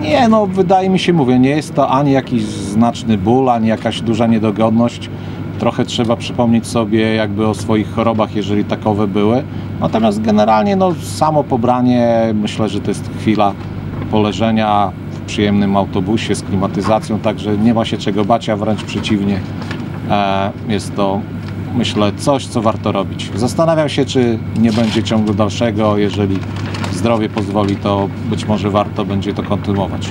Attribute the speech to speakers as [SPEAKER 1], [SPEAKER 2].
[SPEAKER 1] Nie, no wydaje mi się, mówię, nie jest to ani jakiś znaczny ból, ani jakaś duża niedogodność. Trochę trzeba przypomnieć sobie jakby o swoich chorobach, jeżeli takowe były. Natomiast generalnie no, samo pobranie, myślę, że to jest chwila poleżenia w przyjemnym autobusie z klimatyzacją, także nie ma się czego bać, a wręcz przeciwnie. Jest to, myślę, coś, co warto robić. Zastanawiam się, czy nie będzie ciągu dalszego. Jeżeli zdrowie pozwoli, to być może warto będzie to kontynuować.